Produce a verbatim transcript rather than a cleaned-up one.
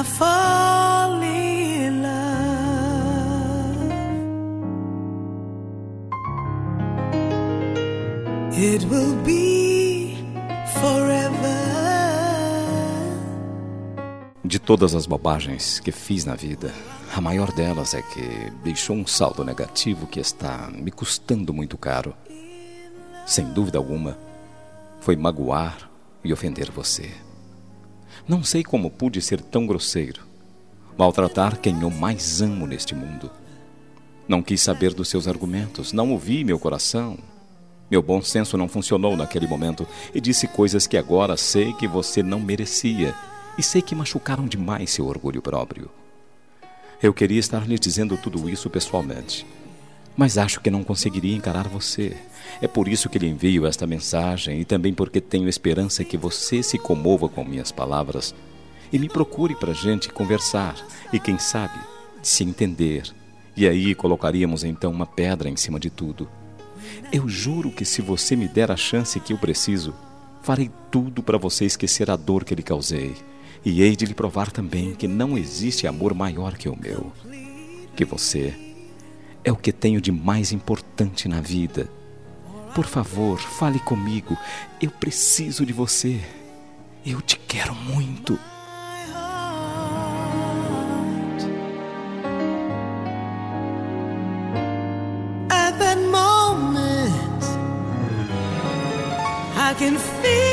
I fall in love, it will be forever. De todas as bobagens que fiz na vida, a maior delas é que deixou um saldo negativo que está me custando muito caro. Sem dúvida alguma, foi magoar e ofender você. Não sei como pude ser tão grosseiro, maltratar quem eu mais amo neste mundo. Não quis saber dos seus argumentos, não ouvi meu coração. Meu bom senso não funcionou naquele momento e disse coisas que agora sei que você não merecia e sei que machucaram demais seu orgulho próprio. Eu queria estar lhe dizendo tudo isso pessoalmente, mas acho que não conseguiria encarar você. É por isso que lhe envio esta mensagem e também porque tenho esperança que você se comova com minhas palavras e me procure para a gente conversar e, quem sabe, se entender. E aí colocaríamos então uma pedra em cima de tudo. Eu juro que se você me der a chance que eu preciso, farei tudo para você esquecer a dor que lhe causei. E hei de lhe provar também que não existe amor maior que o meu. Que você é o que tenho de mais importante na vida. Por favor, fale comigo. Eu preciso de você. Eu te quero muito. At that moment, I can feel